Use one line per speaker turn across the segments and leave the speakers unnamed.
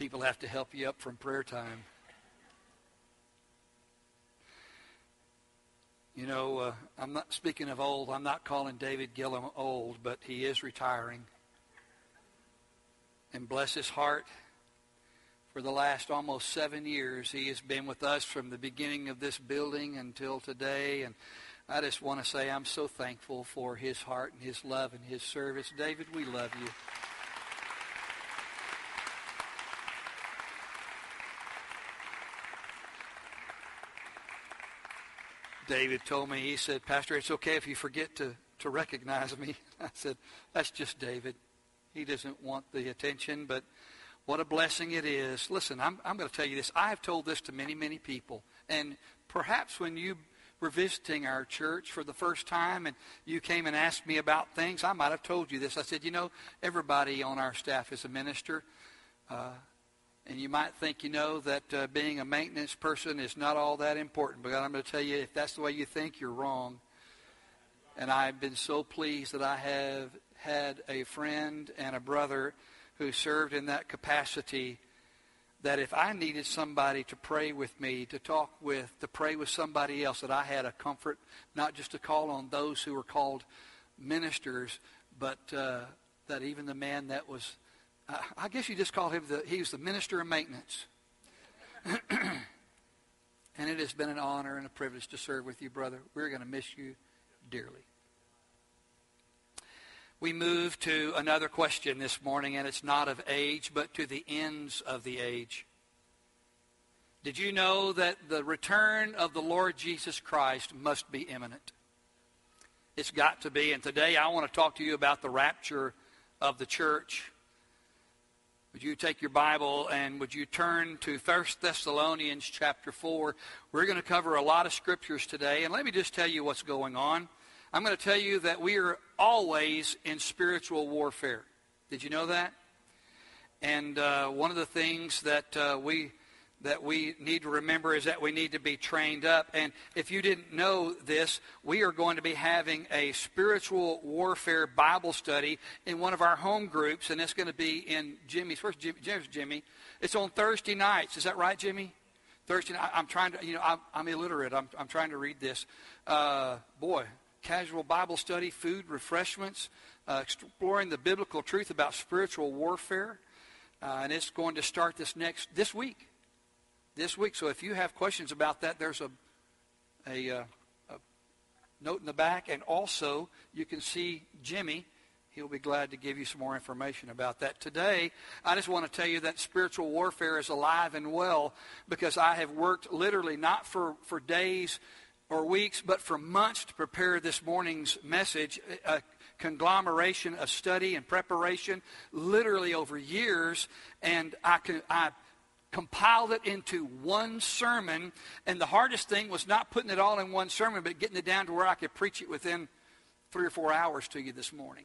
People have to help you up from prayer time. You know, I'm not speaking of old. I'm not calling David Gillum old, but he is retiring. And bless his heart, for the last almost 7 years, he has been with us from the beginning of this building until today. And I just want to say I'm so thankful for his heart and his love and his service. David, we love you. David told me, he said, Pastor, it's okay if you forget to recognize me. I said, that's just David. He doesn't want the attention, but what a blessing it is. Listen, I'm going to tell you this. I have told this to many, many people. And perhaps when you were visiting our church for the first time and you came and asked me about things, I might have told you this. I said, you know, everybody on our staff is a minister. And you might think, you know, that being a maintenance person is not all that important. But I'm going to tell you, if that's the way you think, you're wrong. And I've been so pleased that I have had a friend and a brother who served in that capacity, that if I needed somebody to pray with me, to talk with, to pray with somebody else, that I had a comfort, not just to call on those who were called ministers, but that even the man that was, I guess you just called him, he was the minister of maintenance. And it has been an honor and a privilege to serve with you, brother. We're going to miss you dearly. We move to another question this morning, and it's not of age, but to the ends of the age. Did you know that the return of the Lord Jesus Christ must be imminent? It's got to be. And today I want to talk to you about the rapture of the church. Would you take your Bible and would you turn to 1 Thessalonians chapter 4? We're going to cover a lot of scriptures today. And let me just tell you what's going on. I'm going to tell you that we are always in spiritual warfare. Did you know that? And one of the things that we need to remember is that we need to be trained up. And if you didn't know this, we are going to be having a spiritual warfare Bible study in one of our home groups, and it's going to be in Jimmy's. Where's Jimmy? It's on Thursday nights. Is that right, Jimmy? Thursday night. I'm trying to, I'm illiterate. I'm trying to read this. Casual Bible study, food, refreshments, exploring the biblical truth about spiritual warfare. And it's going to start this week. This week. So if you have questions about that, there's a note in the back. And also, you can see Jimmy. He'll be glad to give you some more information about that. Today, I just want to tell you that spiritual warfare is alive and well, because I have worked literally not for days or weeks, but for months to prepare this morning's message, a conglomeration of study and preparation, literally over years, and I compiled it into one sermon, and the hardest thing was not putting it all in one sermon, but getting it down to where I could preach it within 3 or 4 hours to you this morning.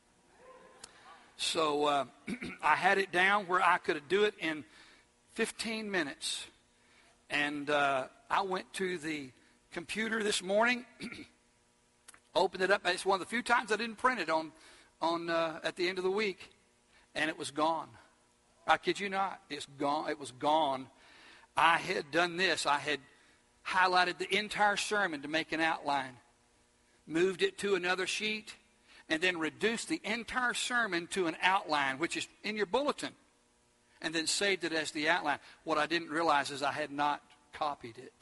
So I had it down where I could do it in 15 minutes, and I went to the computer this morning, opened it up. It's one of the few times I didn't print it on at the end of the week, and it was gone. I kid you not. It's gone. It was gone. I had done this. I had highlighted the entire sermon to make an outline, moved it to another sheet, and then reduced the entire sermon to an outline, which is in your bulletin, and then saved it as the outline. What I didn't realize is I had not copied it.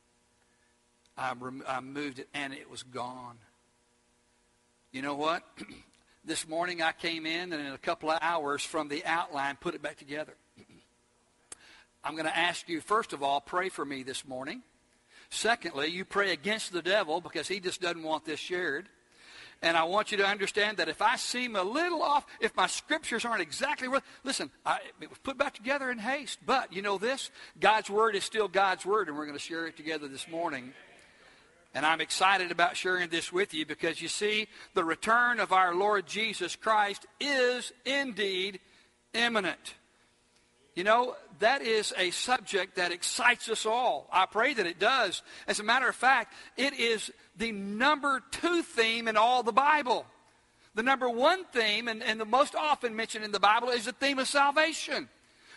I moved it, and it was gone. You know what? This morning I came in, and in a couple of hours from the outline, put it back together. I'm going to ask you, first of all, pray for me this morning. Secondly, you pray against the devil, because he just doesn't want this shared. And I want you to understand that if I seem a little off, if my scriptures aren't exactly right, listen, it was put back together in haste. But you know this, God's word is still God's word, and we're going to share it together this morning. And I'm excited about sharing this with you, because you see, the return of our Lord Jesus Christ is indeed imminent. You know, that is a subject that excites us all. I pray that it does. As a matter of fact, it is the number 2 theme in all the Bible. The number 1 theme, and the most often mentioned in the Bible, is the theme of salvation.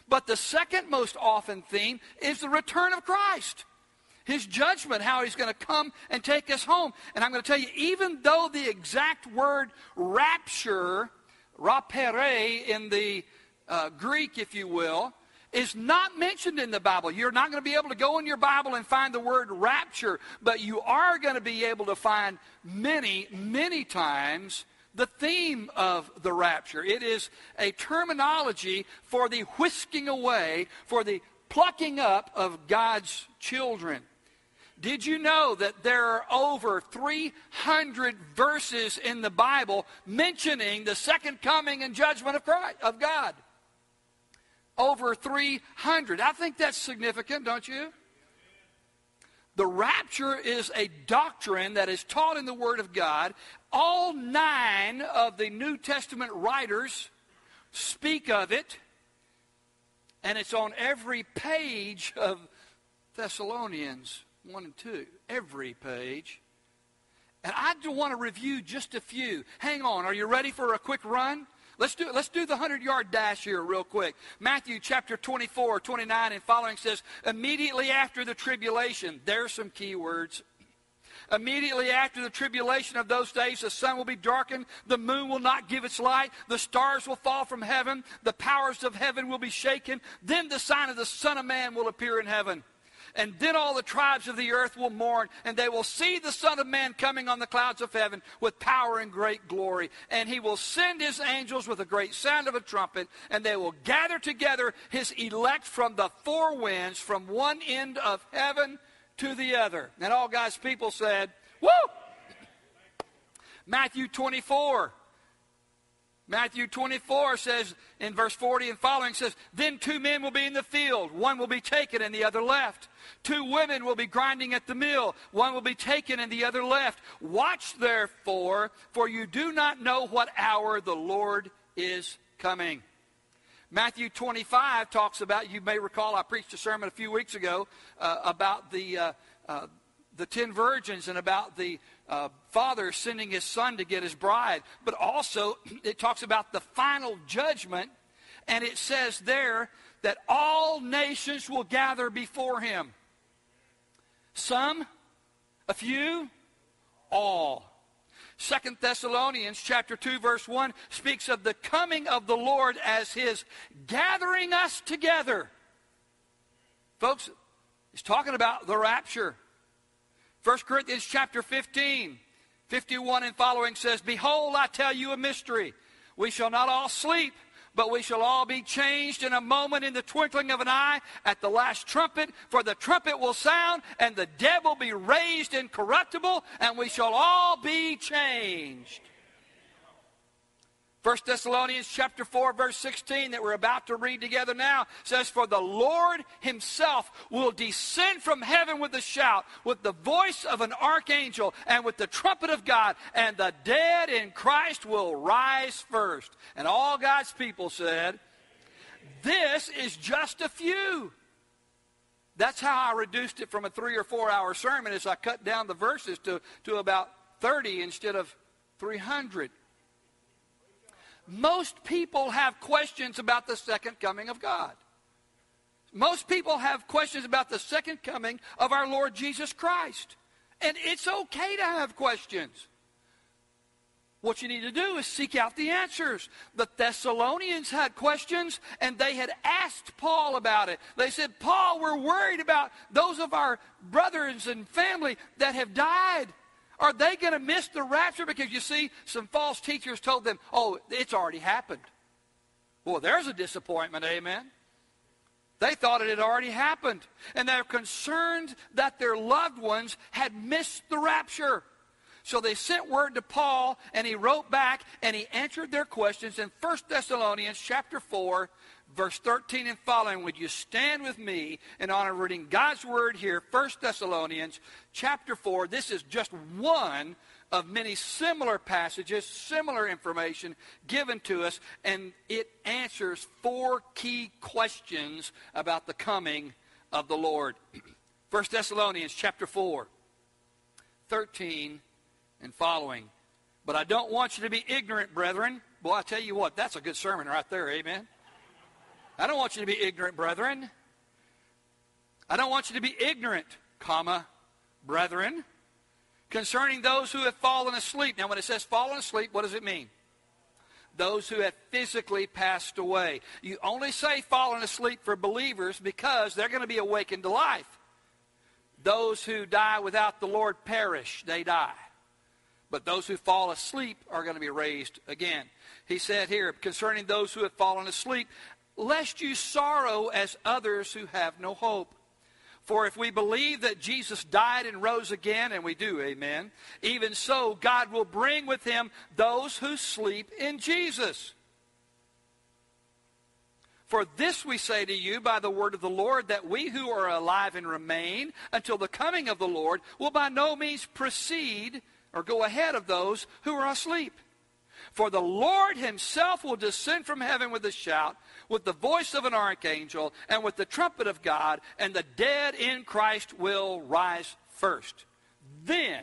But the second most often theme is the return of Christ. His judgment, how he's going to come and take us home. And I'm going to tell you, even though the exact word rapture, rapere in the Greek, if you will, is not mentioned in the Bible. You're not going to be able to go in your Bible and find the word rapture, but you are going to be able to find many, many times the theme of the rapture. It is a terminology for the whisking away, for the plucking up of God's children. Did you know that there are over 300 verses in the Bible mentioning the second coming and judgment of Christ, of God? Over 300. I think that's significant, don't you? The rapture is a doctrine that is taught in the Word of God. All 9 of the New Testament writers speak of it, and it's on every page of Thessalonians 1 and 2. Every page. And I want to review just a few. Hang on. Are you ready for a quick run? Let's do the 100-yard dash here real quick. Matthew chapter 24, 29 and following says, immediately after the tribulation, there's some key words. Immediately after the tribulation of those days, the sun will be darkened, the moon will not give its light, the stars will fall from heaven, the powers of heaven will be shaken. Then the sign of the Son of Man will appear in heaven. And then all the tribes of the earth will mourn, and they will see the Son of Man coming on the clouds of heaven with power and great glory. And he will send his angels with a great sound of a trumpet, and they will gather together his elect from the four winds, from one end of heaven to the other. And all God's people said, woo! Matthew 24. Matthew 24 says, in verse 40 and following, says, then 2 men will be in the field. One will be taken and the other left. 2 women will be grinding at the mill. One will be taken and the other left. Watch therefore, for you do not know what hour the Lord is coming. Matthew 25 talks about, you may recall I preached a sermon a few weeks ago about the 10 virgins and about the father sending his son to get his bride. But also it talks about the final judgment, and it says there that all nations will gather before him. Some, a few, all. 2 Thessalonians chapter 2 verse 1 speaks of the coming of the Lord as his gathering us together. Folks, he's talking about the rapture. 1 Corinthians chapter 15, 51 and following says, behold, I tell you a mystery. We shall not all sleep, but we shall all be changed in a moment, in the twinkling of an eye, at the last trumpet. For the trumpet will sound, and the dead will be raised incorruptible, and we shall all be changed. 1 Thessalonians chapter 4, verse 16, that we're about to read together now, says, for the Lord himself will descend from heaven with a shout, with the voice of an archangel, and with the trumpet of God, and the dead in Christ will rise first. And all God's people said, this is just a few. That's how I reduced it from a 3 or 4 hour sermon, as I cut down the verses to about 30 instead of 300. Most people have questions about the second coming of God. Most people have questions about the second coming of our Lord Jesus Christ. And it's okay to have questions. What you need to do is seek out the answers. The Thessalonians had questions, and they had asked Paul about it. They said, Paul, we're worried about those of our brothers and family that have died. Are they going to miss the rapture? Because you see, some false teachers told them, oh, it's already happened. Well, there's a disappointment, amen? They thought it had already happened. And they're concerned that their loved ones had missed the rapture. So they sent word to Paul, and he wrote back, and he answered their questions in 1 Thessalonians chapter 4, verse 13 and following. Would you stand with me in honor of reading God's word here, 1 Thessalonians chapter 4. This is just one of many similar passages, similar information given to us, and it answers 4 key questions about the coming of the Lord. 1 Thessalonians chapter 4, 13 and following. But I don't want you to be ignorant, brethren. Boy, I tell you what, that's a good sermon right there, amen? I don't want you to be ignorant, brethren. I don't want you to be ignorant, comma, brethren, concerning those who have fallen asleep. Now, when it says fallen asleep, what does it mean? Those who have physically passed away. You only say fallen asleep for believers because they're going to be awakened to life. Those who die without the Lord perish, they die. But those who fall asleep are going to be raised again. He said here, concerning those who have fallen asleep, lest you sorrow as others who have no hope. For if we believe that Jesus died and rose again, and we do, amen, even so God will bring with him those who sleep in Jesus. For this we say to you by the word of the Lord, that we who are alive and remain until the coming of the Lord will by no means precede or go ahead of those who are asleep. For the Lord himself will descend from heaven with a shout, with the voice of an archangel, and with the trumpet of God, and the dead in Christ will rise first. Then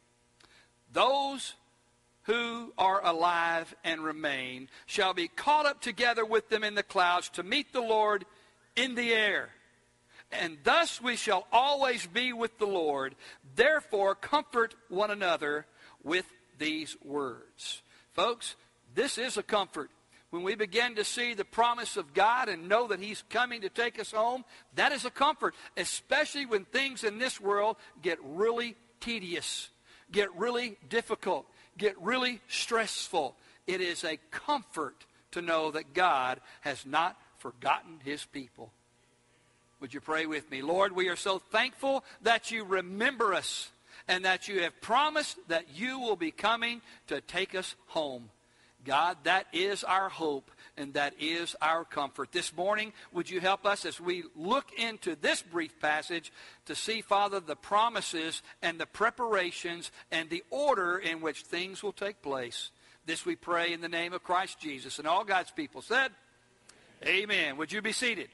those who are alive and remain shall be caught up together with them in the clouds to meet the Lord in the air. And thus we shall always be with the Lord. Therefore comfort one another with these words. Folks, this is a comfort. When we begin to see the promise of God and know that he's coming to take us home, that is a comfort, especially when things in this world get really tedious, get really difficult, get really stressful. It is a comfort to know that God has not forgotten his people. Would you pray with me? Lord, we are so thankful that you remember us and that you have promised that you will be coming to take us home. God, that is our hope and that is our comfort. This morning, would you help us as we look into this brief passage to see, Father, the promises and the preparations and the order in which things will take place. This we pray in the name of Christ Jesus. And all God's people said, amen. Would you be seated?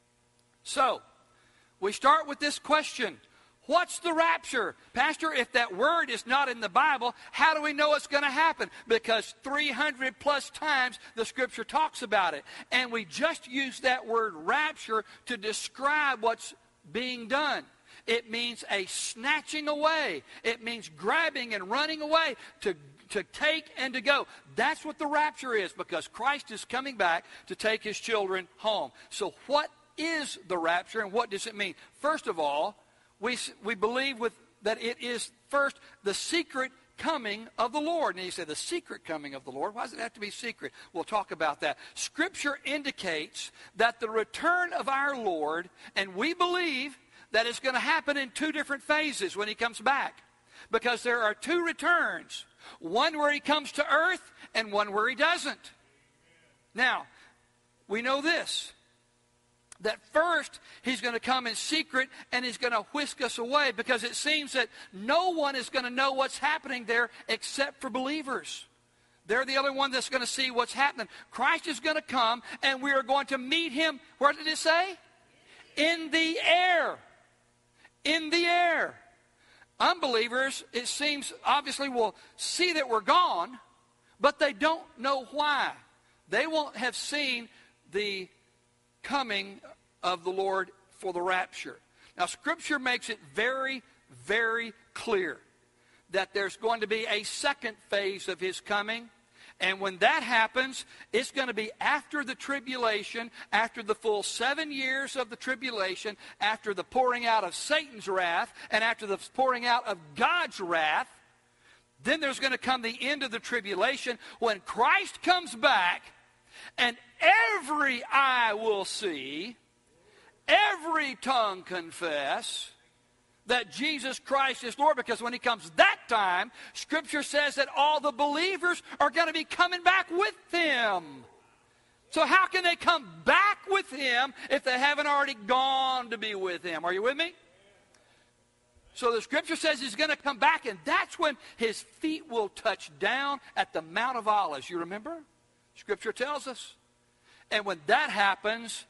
So, we start with this question. What's the rapture? Pastor, if that word is not in the Bible, how do we know it's going to happen? Because 300 plus times the Scripture talks about it. And we just use that word rapture to describe what's being done. It means a snatching away. It means grabbing and running away to take and to go. That's what the rapture is, because Christ is coming back to take his children home. So what is the rapture and what does it mean? First of all, we believe that it is first the secret coming of the Lord. And you say, the secret coming of the Lord? Why does it have to be secret? We'll talk about that. Scripture indicates that the return of our Lord, and we believe that it's going to happen in two different phases when he comes back. Because there are two returns. One where he comes to earth and one where he doesn't. Now, we know this. That first, he's going to come in secret and he's going to whisk us away, because it seems that no one is going to know what's happening there except for believers. They're the other one that's going to see what's happening. Christ is going to come and we are going to meet him, where did it say? In the air. In the air. Unbelievers, it seems, obviously will see that we're gone, but they don't know why. They won't have seen the coming of the Lord for the rapture. Now, Scripture makes it very, very clear that there's going to be a second phase of his coming. And when that happens, it's going to be after the tribulation, after the full 7 years of the tribulation, after the pouring out of Satan's wrath, and after the pouring out of God's wrath. Then there's going to come the end of the tribulation when Christ comes back. And every eye will see, every tongue confess that Jesus Christ is Lord. Because when he comes that time, Scripture says that all the believers are going to be coming back with him. So how can they come back with him if they haven't already gone to be with him? Are you with me? So the Scripture says he's going to come back, and that's when his feet will touch down at the Mount of Olives. You remember? Scripture tells us. And when that happens,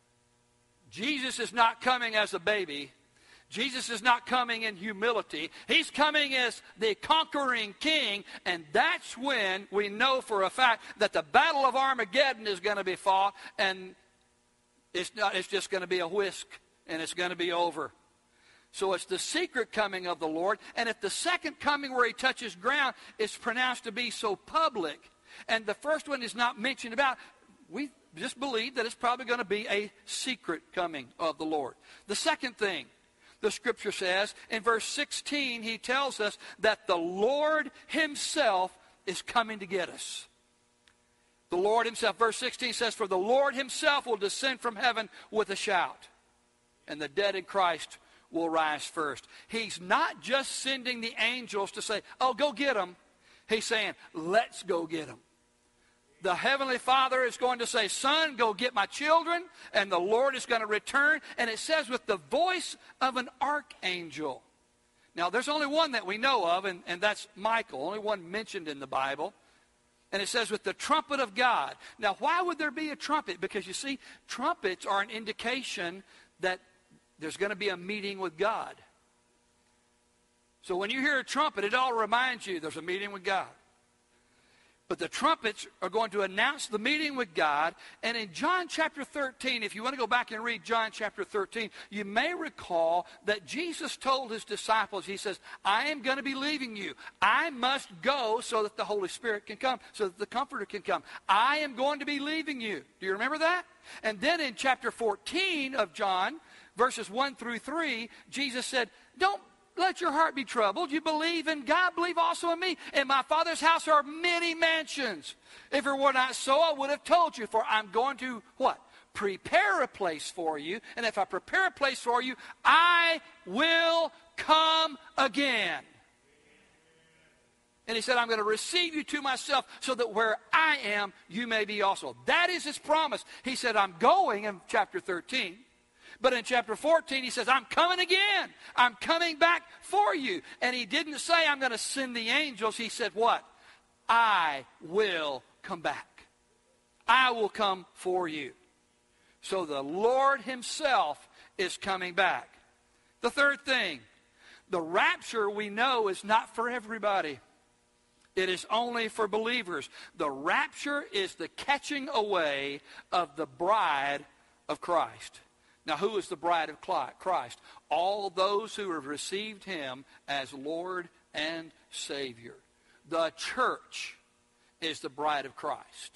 Jesus is not coming as a baby. Jesus is not coming in humility. He's coming as the conquering king. And that's when we know for a fact that the battle of Armageddon is going to be fought. And It's just going to be a whisk, and it's going to be over. So it's the secret coming of the Lord. And if the second coming where he touches ground is pronounced to be so public, and the first one is not mentioned about, we just believe that it's probably going to be a secret coming of the Lord. The second thing, the Scripture says, in verse 16, he tells us that the Lord himself is coming to get us. The Lord himself, verse 16 says, for the Lord himself will descend from heaven with a shout, and the dead in Christ will rise first. He's not just sending the angels to say, oh, go get them. He's saying, let's go get them. The Heavenly Father is going to say, Son, go get my children, and the Lord is going to return. And it says with the voice of an archangel. Now, there's only one that we know of, and that's Michael, only one mentioned in the Bible. And it says with the trumpet of God. Now, why would there be a trumpet? Because you see, trumpets are an indication that there's going to be a meeting with God. So when you hear a trumpet, it all reminds you there's a meeting with God. But the trumpets are going to announce the meeting with God. And in John chapter 13, if you want to go back and read John chapter 13, you may recall that Jesus told his disciples, he says, I am going to be leaving you. I must go so that the Holy Spirit can come, so that the Comforter can come. I am going to be leaving you. Do you remember that? And then in chapter 14 of John, verses 1 through 3, Jesus said, don't let your heart be troubled. You believe in God, believe also in me. In my Father's house are many mansions. If it were not so, I would have told you. For I'm going to, what? Prepare a place for you. And if I prepare a place for you, I will come again. And he said, I'm going to receive you to myself so that where I am, you may be also. That is his promise. He said, I'm going in chapter 13. But in chapter 14, he says, I'm coming again. I'm coming back for you. And he didn't say, I'm going to send the angels. He said, what? I will come back. I will come for you. So the Lord himself is coming back. The third thing, the rapture we know is not for everybody. It is only for believers. The rapture is the catching away of the bride of Christ. Now, who is the bride of Christ? All those who have received him as Lord and Savior. The church is the bride of Christ.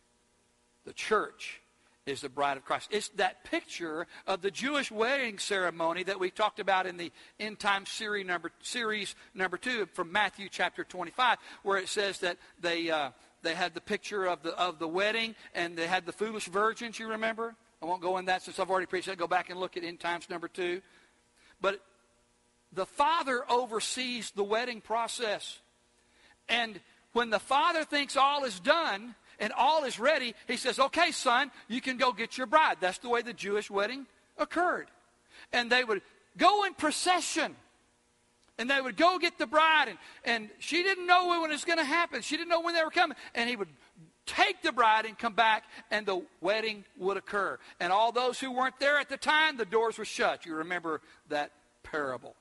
The church is the bride of Christ. It's that picture of the Jewish wedding ceremony that we talked about in the End Time series number 2 from Matthew chapter 25, where it says that they had the picture of the wedding, and they had the foolish virgins, you remember? I won't go in that since I've already preached that. Go back and look at End Times number 2. But the Father oversees the wedding process. And when the Father thinks all is done and all is ready, he says, okay, son, you can go get your bride. That's the way the Jewish wedding occurred. And they would go in procession. And they would go get the bride. And she didn't know when it was going to happen. She didn't know when they were coming. And he would take the bride and come back, and the wedding would occur. And all those who weren't there at the time, the doors were shut. You remember that parable.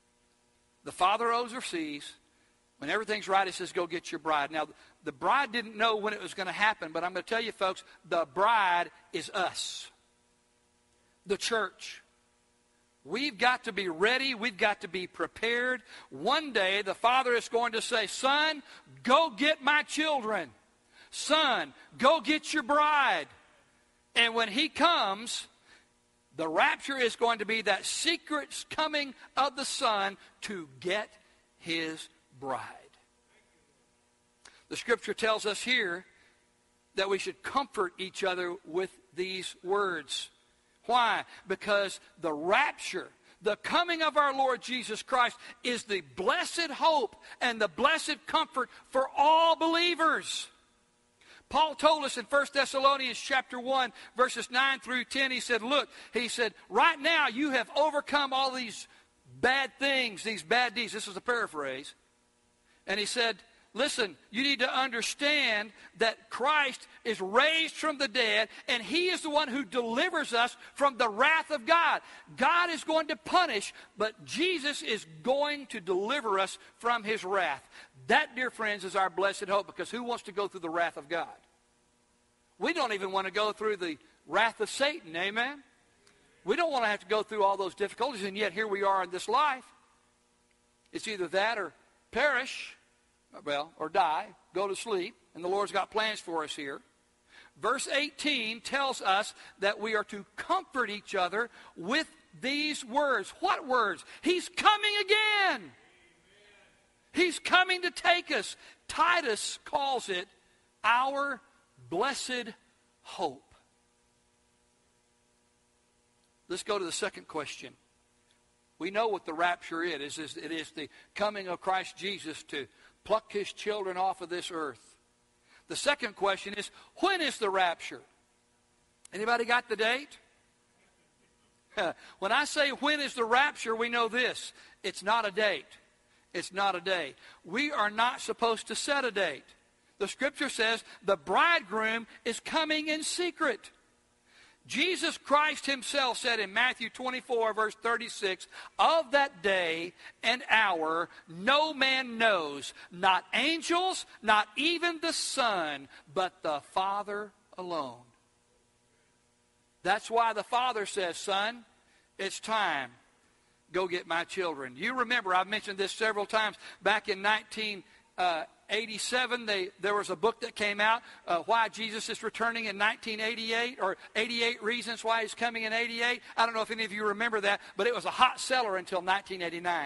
The Father oversees. When everything's right, he says, go get your bride. Now, the bride didn't know when it was going to happen, but I'm going to tell you, folks, the bride is us. The church. We've got to be ready. We've got to be prepared. One day, the Father is going to say, son, go get my children. Son, go get your bride. And when he comes, the rapture is going to be that secret coming of the Son to get his bride. The Scripture tells us here that we should comfort each other with these words. Why? Because the rapture, the coming of our Lord Jesus Christ, is the blessed hope and the blessed comfort for all believers. Paul told us in 1 Thessalonians chapter 1, verses 9 through 10, he said, look, he said, right now you have overcome all these bad things, these bad deeds. This is a paraphrase. And he said, listen, you need to understand that Christ is raised from the dead, and he is the one who delivers us from the wrath of God. God is going to punish, but Jesus is going to deliver us from his wrath. That, dear friends, is our blessed hope, because who wants to go through the wrath of God? We don't even want to go through the wrath of Satan. Amen? We don't want to have to go through all those difficulties, and yet here we are in this life. It's either that or perish, or die, go to sleep, and the Lord's got plans for us here. Verse 18 tells us that we are to comfort each other with these words. What words? He's coming again. He's coming to take us. Titus calls it our blessed hope. Let's go to the second question. We know what the rapture is. It is the coming of Christ Jesus to pluck his children off of this earth. The second question is, when is the rapture? Anybody got the date? When I say when is the rapture, we know this. It's not a date. It's not a day. We are not supposed to set a date. The scripture says the bridegroom is coming in secret. Jesus Christ himself said in Matthew 24, verse 36, of that day and hour no man knows, not angels, not even the Son, but the Father alone. That's why the Father says, son, it's time. Go get my children. You remember, I've mentioned this several times. Back in 1987, there was a book that came out, Why Jesus is Returning in 1988, or 88 Reasons Why He's Coming in 88. I don't know if any of you remember that, but it was a hot seller until 1989.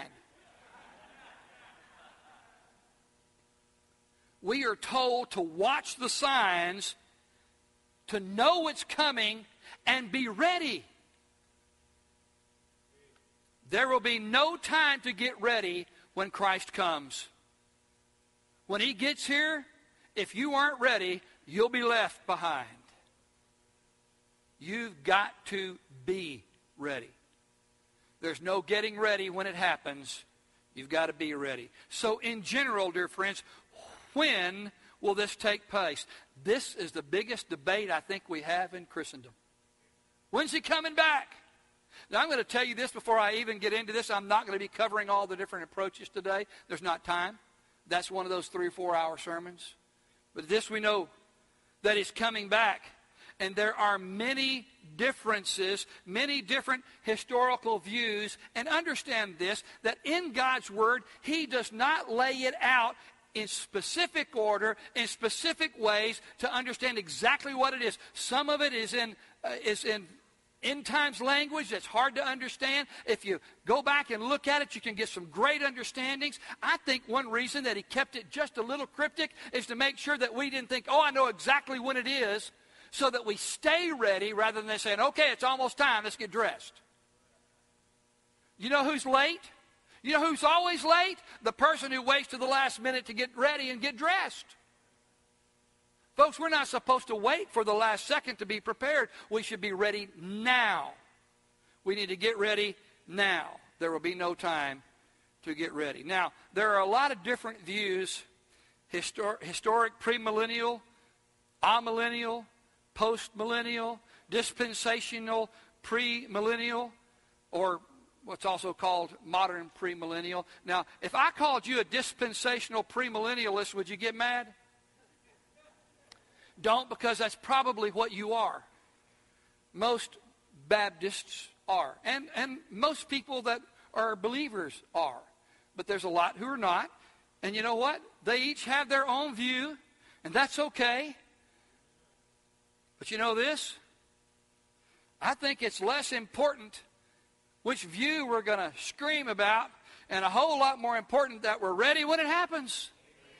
We are told to watch the signs, to know it's coming, and be ready. There will be no time to get ready when Christ comes. When he gets here, if you aren't ready, you'll be left behind. You've got to be ready. There's no getting ready when it happens. You've got to be ready. So in general, dear friends, when will this take place? This is the biggest debate I think we have in Christendom. When's he coming back? Now, I'm going to tell you this before I even get into this. I'm not going to be covering all the different approaches today. There's not time. That's one of those 3 or 4 hour sermons. But this we know, that he's coming back. And there are many differences, many different historical views. And understand this, that in God's Word, he does not lay it out in specific order, in specific ways to understand exactly what it is. Some of it is in end times language that's hard to understand. If you go back and look at it, you can get some great understandings. I think one reason that he kept it just a little cryptic is to make sure that we didn't think, oh, I know exactly when it is, so that we stay ready rather than saying, okay, it's almost time, let's get dressed. You know who's late? You know who's always late? The person who waits to the last minute to get ready and get dressed. Folks, we're not supposed to wait for the last second to be prepared. We should be ready now. We need to get ready now. There will be no time to get ready. Now, there are a lot of different views, historic premillennial, amillennial, postmillennial, dispensational premillennial, or what's also called modern premillennial. Now, if I called you a dispensational premillennialist, would you get mad? Don't, because that's probably what you are. Most Baptists are. And most people that are believers are. But there's a lot who are not. And you know what? They each have their own view. And that's okay. But you know this? I think it's less important which view we're going to scream about, and a whole lot more important that we're ready when it happens.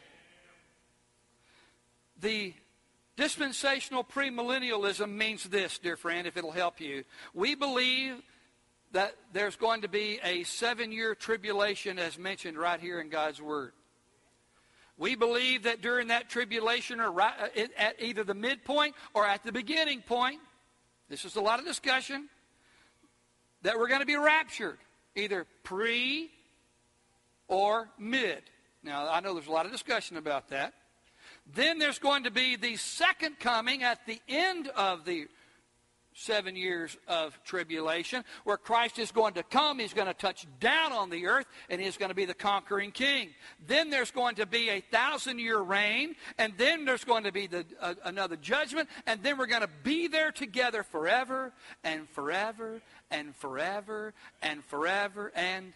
The dispensational premillennialism means this, dear friend, if it'll help you. We believe that there's going to be a 7-year tribulation as mentioned right here in God's Word. We believe that during that tribulation, or right at either the midpoint or at the beginning point, this is a lot of discussion, that we're going to be raptured, either pre or mid. Now, I know there's a lot of discussion about that. Then there's going to be the second coming at the end of the 7 years of tribulation, where Christ is going to come. He's going to touch down on the earth, and he's going to be the conquering king. Then there's going to be a 1,000-year reign, and then there's going to be another judgment, and then we're going to be there together forever and forever and forever and forever. And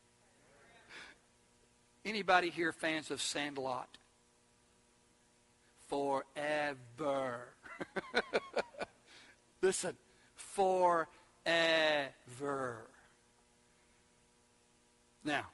anybody here fans of Sandlot? Forever. Listen, forever. Now,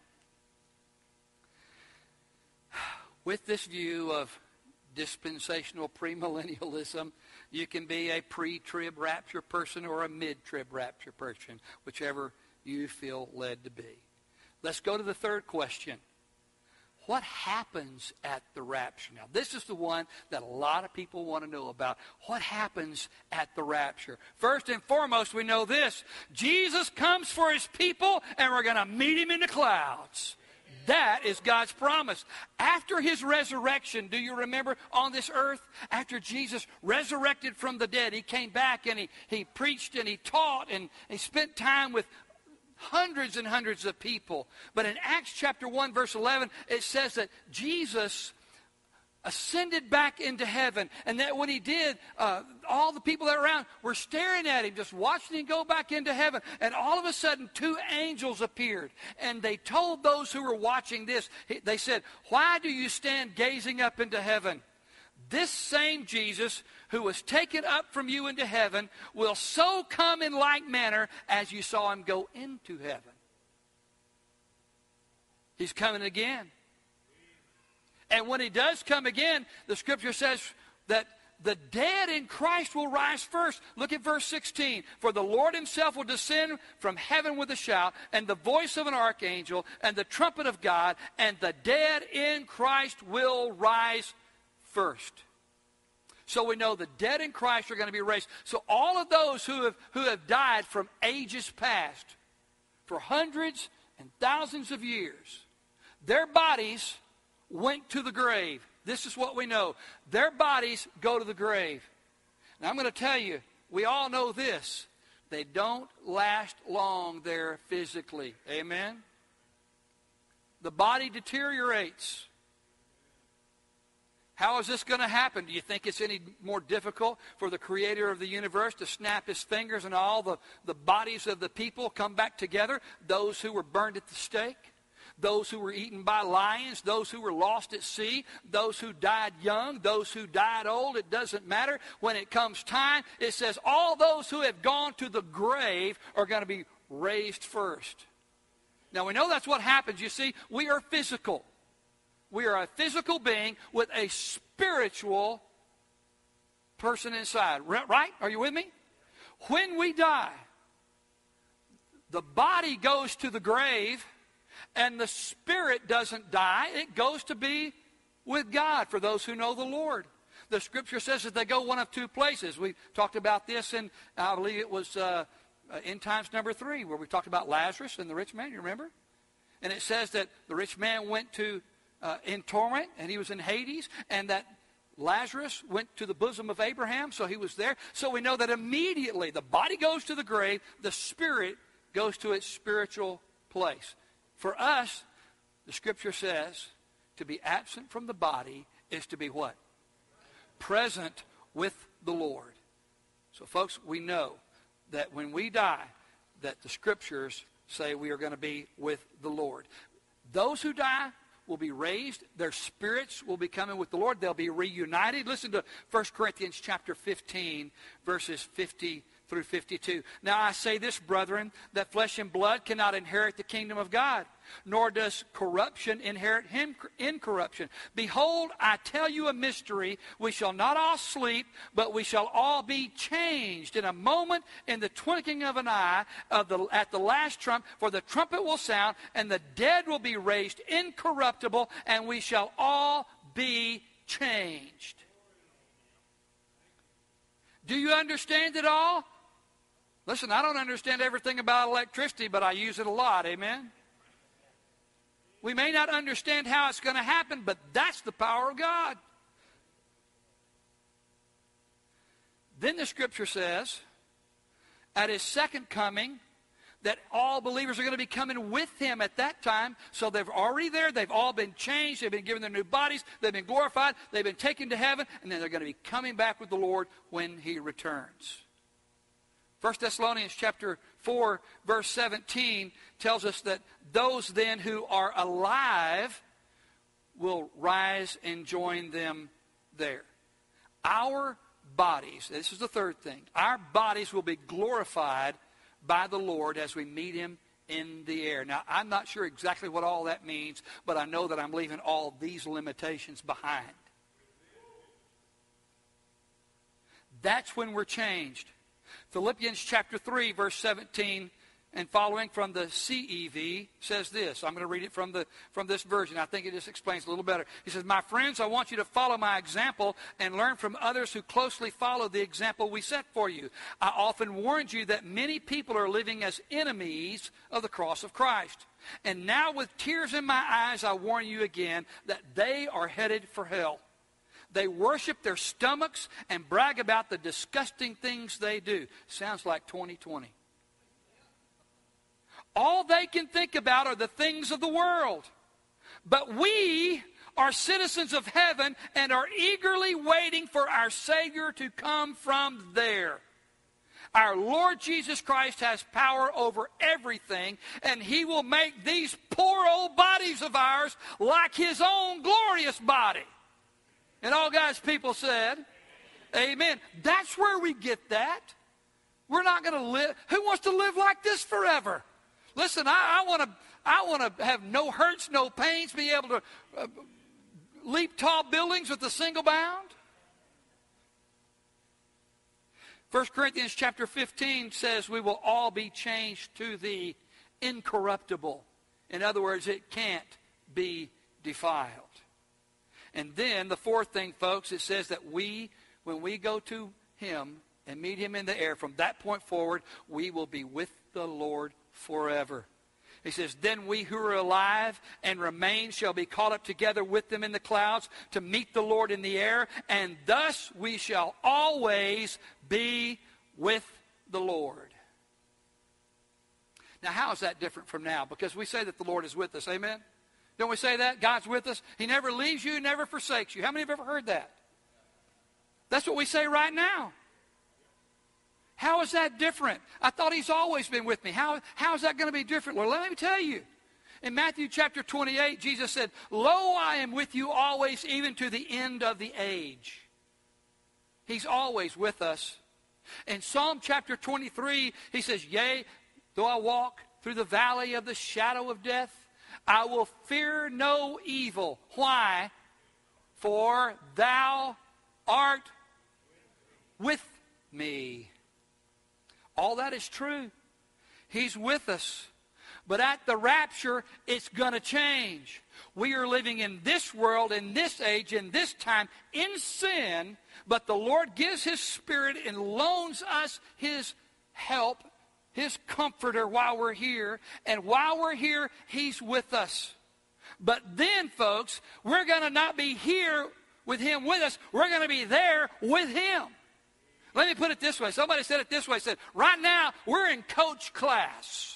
with this view of dispensational premillennialism, you can be a pre-trib rapture person or a mid-trib rapture person, whichever you feel led to be. Let's go to the third question. What happens at the rapture? Now, this is the one that a lot of people want to know about. What happens at the rapture? First and foremost, we know this. Jesus comes for his people, and we're going to meet him in the clouds. That is God's promise. After his resurrection, do you remember on this earth? After Jesus resurrected from the dead, he came back and he preached and he taught and he spent time with hundreds and hundreds of people. But in Acts chapter 1, verse 11, it says that Jesus ascended back into heaven. And that when he did, all the people that were around were staring at him, just watching him go back into heaven. And all of a sudden, 2 angels appeared. And they told those who were watching this, they said, "Why do you stand gazing up into heaven? This same Jesus who was taken up from you into heaven will so come in like manner as you saw him go into heaven." He's coming again. And when he does come again, the scripture says that the dead in Christ will rise first. Look at verse 16. "For the Lord himself will descend from heaven with a shout, and the voice of an archangel, and the trumpet of God, and the dead in Christ will rise first." So we know the dead in Christ are going to be raised. So all of those who have died from ages past, for hundreds and thousands of years, their bodies went to the grave. This is what we know. Their bodies go to the grave. Now I'm going to tell you, we all know this. They don't last long there physically. Amen? The body deteriorates. How is this going to happen? Do you think it's any more difficult for the creator of the universe to snap his fingers and all the bodies of the people come back together? Those who were burned at the stake, those who were eaten by lions, those who were lost at sea, those who died young, those who died old. It doesn't matter. When it comes time, it says all those who have gone to the grave are going to be raised first. Now we know that's what happens. You see, we are physical. We are a physical being with a spiritual person inside. Right? Are you with me? When we die, the body goes to the grave, and the spirit doesn't die. It goes to be with God for those who know the Lord. The scripture says that they go one of 2 places. We talked about this in, I believe it was End Times number 3, where we talked about Lazarus and the rich man. You remember? And it says that the rich man went to in torment, and he was in Hades, and that Lazarus went to the bosom of Abraham, so he was there. So we know that immediately the body goes to the grave, the spirit goes to its spiritual place. For us, the scripture says, to be absent from the body is to be what? Present with the Lord. So folks, we know that when we die, that the scriptures say we are going to be with the Lord. Those who die will be raised. Their spirits will be coming with the Lord. They'll be reunited. Listen to 1 Corinthians chapter 15, verses 50 through 52. "Now I say this, brethren, that flesh and blood cannot inherit the kingdom of God, nor does corruption inherit incorruption. Behold, I tell you a mystery. We shall not all sleep, but we shall all be changed in a moment, in the twinkling of an eye, at the last trump. For the trumpet will sound, and the dead will be raised incorruptible, and we shall all be changed." Do you understand it all? Listen, I don't understand everything about electricity, but I use it a lot. Amen? We may not understand how it's going to happen, but that's the power of God. Then the scripture says at his second coming, that all believers are going to be coming with him at that time. So they're already there. They've all been changed. They've been given their new bodies. They've been glorified. They've been taken to heaven. And then they're going to be coming back with the Lord when he returns. 1 Thessalonians chapter 4, verse 17 tells us that those then who are alive will rise and join them there. Our bodies, this is the third thing, our bodies will be glorified by the Lord as we meet him in the air. Now, I'm not sure exactly what all that means, but I know that I'm leaving all these limitations behind. That's when we're changed. Philippians chapter 3, verse 17 and following from the CEV says this. I'm going to read it from this version. I think it just explains a little better. He says, "My friends, I want you to follow my example and learn from others who closely follow the example we set for you. I often warned you that many people are living as enemies of the cross of Christ. And now with tears in my eyes, I warn you again that they are headed for hell. They worship their stomachs and brag about the disgusting things they do." Sounds like 2020. All they can think about are the things of the world. But we are citizens of heaven and are eagerly waiting for our Savior to come from there. Our Lord Jesus Christ has power over everything, and he will make these poor old bodies of ours like his own glorious body. And all God's people said, amen. That's where we get that. We're not going to live. Who wants to live like this forever? Listen, I want to have no hurts, no pains, be able to leap tall buildings with a single bound. 1 Corinthians chapter 15 says we will all be changed to the incorruptible. In other words, it can't be defiled. And then the fourth thing, folks, it says that when we go to him and meet him in the air, from that point forward, we will be with the Lord forever. He says, "Then we who are alive and remain shall be caught up together with them in the clouds to meet the Lord in the air, and thus we shall always be with the Lord." Now, how is that different from now? Because we say that the Lord is with us, amen? Don't we say that? God's with us. He never leaves you, never forsakes you. How many have ever heard that? That's what we say right now. How is that different? I thought he's always been with me. How is that going to be different? Well, let me tell you. In Matthew chapter 28, Jesus said, "Lo, I am with you always, even to the end of the age." He's always with us. In Psalm chapter 23, he says, "Yea, though I walk through the valley of the shadow of death, I will fear no evil." Why? "For thou art with me." All that is true. He's with us. But at the rapture, it's going to change. We are living in this world, in this age, in this time, in sin, but the Lord gives his Spirit and loans us his help, his comforter while we're here. And while we're here, he's with us. But then, folks, we're going to not be here with him with us. We're going to be there with him. Let me put it this way. Somebody said it this way. Said, right now, we're in coach class.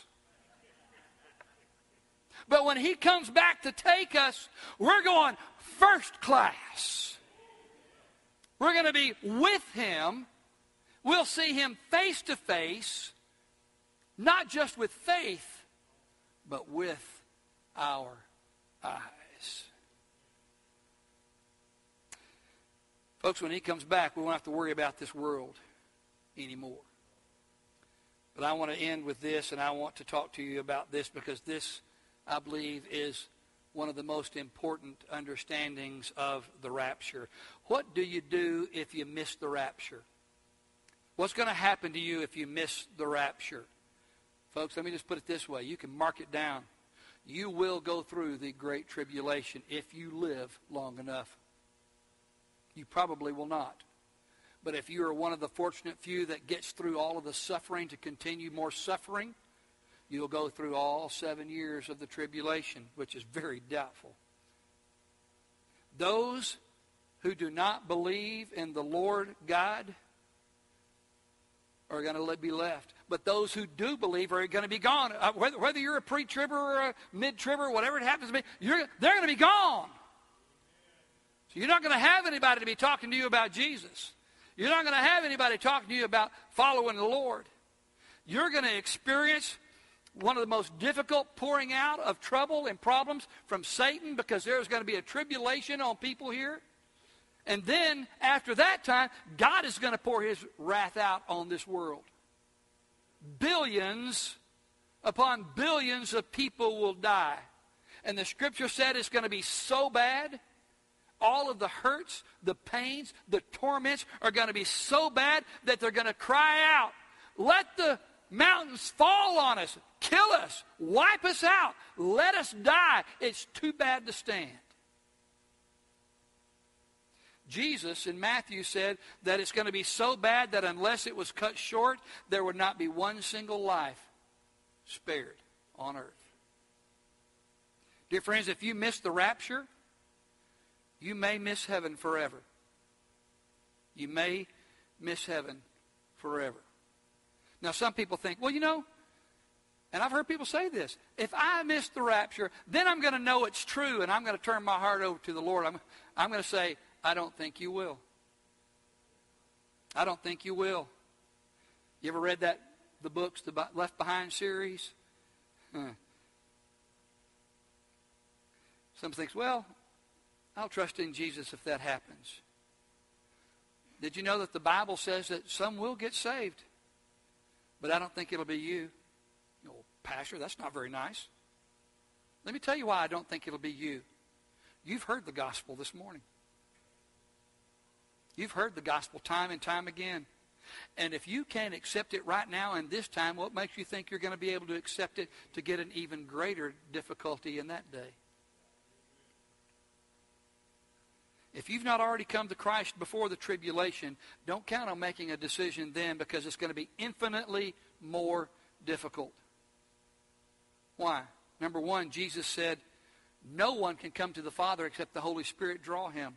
But when he comes back to take us, we're going first class. We're going to be with him. We'll see him face to face, not just with faith, but with our eyes. Folks, when he comes back, we won't have to worry about this world anymore. But I want to end with this, and I want to talk to you about this because this, I believe, is one of the most important understandings of the rapture. What do you do if you miss the rapture? What's going to happen to you if you miss the rapture? Folks, let me just put it this way. You can mark it down. You will go through the great tribulation if you live long enough. You probably will not. But if you are one of the fortunate few that gets through all of the suffering to continue more suffering, you'll go through all 7 years of the tribulation, which is very doubtful. Those who do not believe in the Lord God are going to be left. But those who do believe are going to be gone. Whether you're a pre-tribber or a mid-tribber, whatever it happens to be, they're going to be gone. So you're not going to have anybody to be talking to you about Jesus. You're not going to have anybody talking to you about following the Lord. You're going to experience one of the most difficult pouring out of trouble and problems from Satan, because there's going to be a tribulation on people here. And then, after that time, God is going to pour his wrath out on this world. Billions upon billions of people will die. And the scripture said it's going to be so bad. All of the hurts, the pains, the torments are going to be so bad that they're going to cry out, let the mountains fall on us, kill us, wipe us out, let us die. It's too bad to stand. Jesus in Matthew said that it's going to be so bad that unless it was cut short, there would not be one single life spared on earth. Dear friends, if you miss the rapture, you may miss heaven forever. You may miss heaven forever. Now, some people think, well, and I've heard people say this, if I miss the rapture, then I'm going to know it's true, and I'm going to turn my heart over to the Lord. I'm going to say, I don't think you will. I don't think you will. You ever read the books, the Left Behind series? Some thinks, well, I'll trust in Jesus if that happens. Did you know that the Bible says that some will get saved? But I don't think it'll be you. Pastor, that's not very nice. Let me tell you why I don't think it'll be you. You've heard the gospel this morning. You've heard the gospel time and time again. And if you can't accept it right now and this time, what makes you think you're going to be able to accept it to get an even greater difficulty in that day? If you've not already come to Christ before the tribulation, don't count on making a decision then, because it's going to be infinitely more difficult. Why? Number one, Jesus said, no one can come to the Father except the Holy Spirit draw him.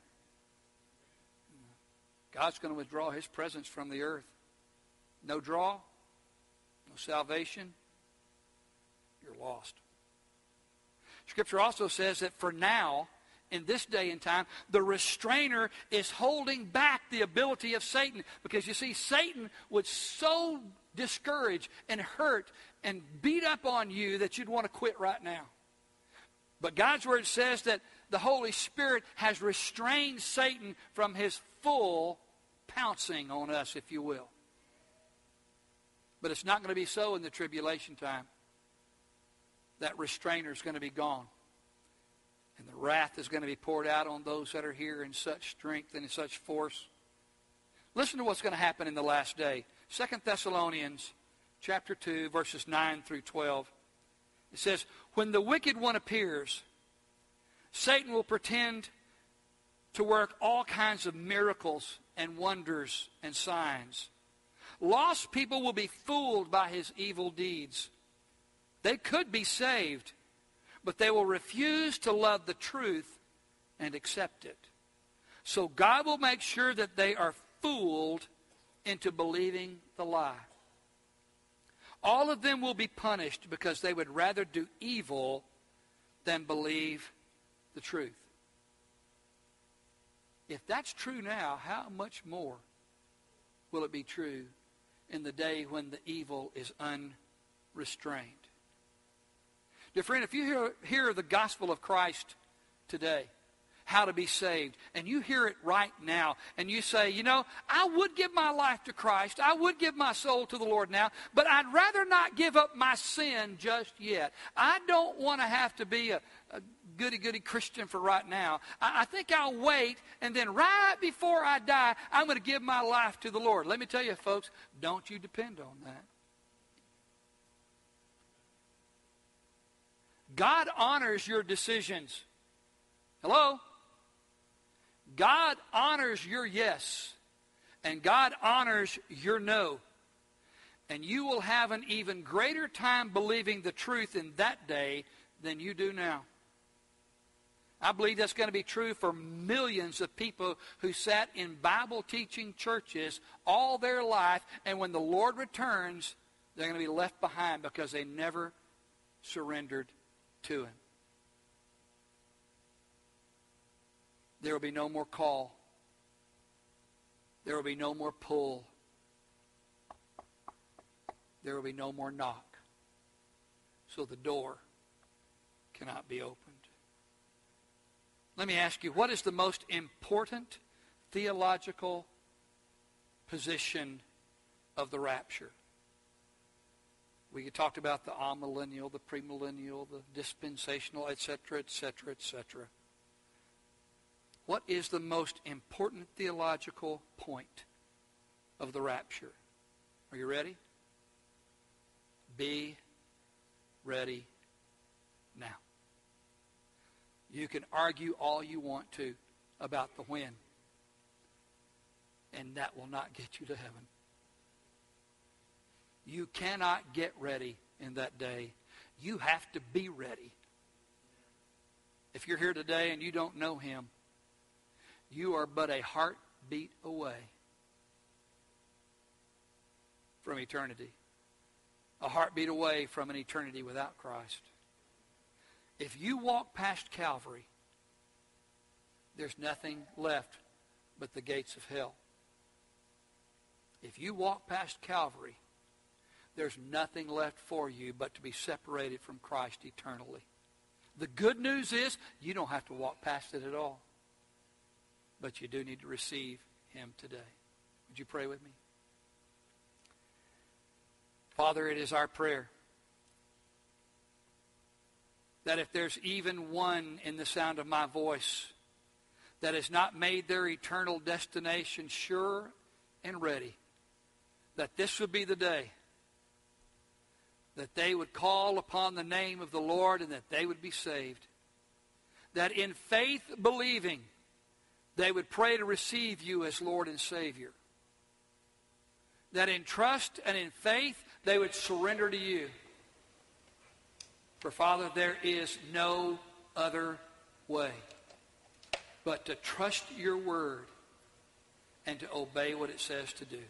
God's going to withdraw his presence from the earth. No draw, no salvation, you're lost. Scripture also says that for now, in this day and time, the restrainer is holding back the ability of Satan. Because you see, Satan would so discourage and hurt and beat up on you that you'd want to quit right now. But God's Word says that the Holy Spirit has restrained Satan from his full pouncing on us, if you will. But it's not going to be so in the tribulation time. That restrainer is going to be gone. And the wrath is going to be poured out on those that are here in such strength and in such force. Listen to what's going to happen in the last day. 2 Thessalonians chapter 2, verses 9 through 12. It says, when the wicked one appears, Satan will pretend to work all kinds of miracles and wonders and signs. Lost people will be fooled by his evil deeds. They could be saved, but they will refuse to love the truth and accept it. So God will make sure that they are fooled into believing the lie. All of them will be punished because they would rather do evil than believe the truth. If that's true now, how much more will it be true in the day when the evil is unrestrained? Dear friend, if you hear the gospel of Christ today, how to be saved, and you hear it right now, and you say, I would give my life to Christ, I would give my soul to the Lord now, but I'd rather not give up my sin just yet. I don't want to have to be a goody-goody Christian for right now. I think I'll wait, and then right before I die, I'm going to give my life to the Lord. Let me tell you, folks, don't you depend on that. God honors your decisions. Hello? God honors your yes, and God honors your no. And you will have an even greater time believing the truth in that day than you do now. I believe that's going to be true for millions of people who sat in Bible teaching churches all their life, and when the Lord returns, they're going to be left behind because they never surrendered to Him. There will be no more call. There will be no more pull. There will be no more knock. So the door cannot be opened. Let me ask you, what is the most important theological position of the rapture? We talked about the amillennial, the premillennial, the dispensational, etc., etc., etc. What is the most important theological point of the rapture? Are you ready? Be ready now. You can argue all you want to about the when, and that will not get you to heaven. You cannot get ready in that day. You have to be ready. If you're here today and you don't know Him, you are but a heartbeat away from eternity. A heartbeat away from an eternity without Christ. If you walk past Calvary, there's nothing left but the gates of hell. If you walk past Calvary, there's nothing left for you but to be separated from Christ eternally. The good news is you don't have to walk past it at all. But you do need to receive Him today. Would you pray with me? Father, it is our prayer that if there's even one in the sound of my voice that has not made their eternal destination sure and ready, that this would be the day that they would call upon the name of the Lord and that they would be saved. That in faith believing, they would pray to receive you as Lord and Savior. That in trust and in faith, they would surrender to you. For Father, there is no other way but to trust your word and to obey what it says to do.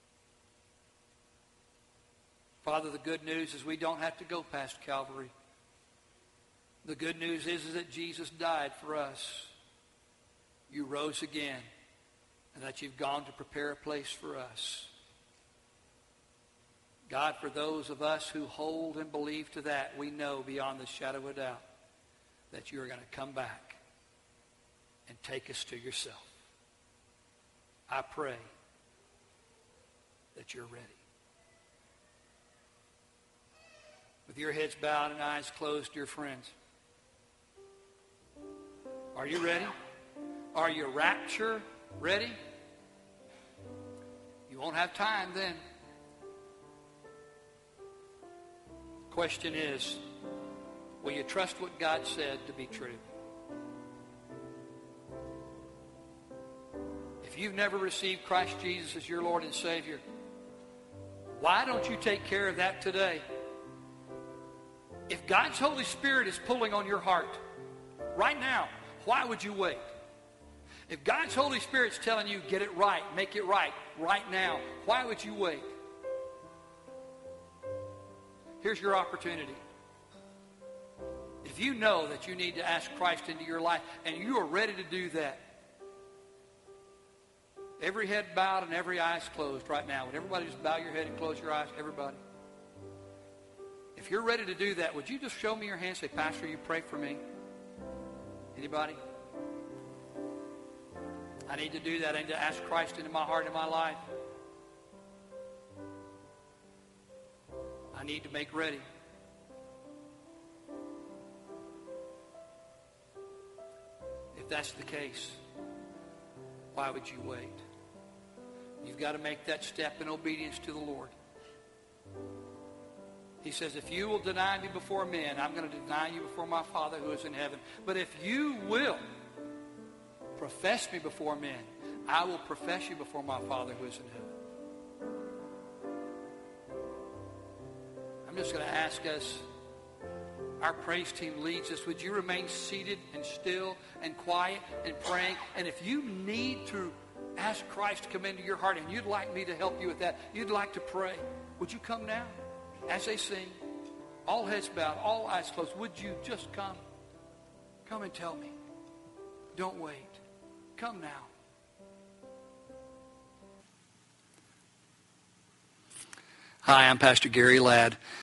Father, the good news is we don't have to go past Calvary. The good news is that Jesus died for us. You rose again, and that you've gone to prepare a place for us. God, for those of us who hold and believe to that, we know beyond the shadow of a doubt that you are going to come back and take us to yourself. I pray that you're ready. With your heads bowed and eyes closed, dear friends, are you ready? Are you rapture ready? You won't have time then. Question is, will you trust what God said to be true? If you've never received Christ Jesus as your Lord and Savior, why don't you take care of that today? If God's Holy Spirit is pulling on your heart right now, why would you wait? If God's Holy Spirit's telling you, get it right, make it right now, why would you wait? Here's your opportunity. If you know that you need to ask Christ into your life and you are ready to do that, every head bowed and every eyes closed right now. Would everybody just bow your head and close your eyes? Everybody. If you're ready to do that, would you just show me your hand and say, Pastor, you pray for me? Anybody? I need to do that. I need to ask Christ into my heart and my life. I need to make ready. If that's the case, why would you wait? You've got to make that step in obedience to the Lord. He says, if you will deny me before men, I'm going to deny you before my Father who is in heaven. But if you will profess me before men, I will profess you before my Father who is in heaven. I'm just going to ask us, our praise team leads us, would you remain seated and still and quiet and praying? And if you need to ask Christ to come into your heart and you'd like me to help you with that, you'd like to pray, would you come now as they sing? All heads bowed, all eyes closed. Would you just come? Come and tell me. Don't wait. Come now. Hi, I'm Pastor Gary Ladd.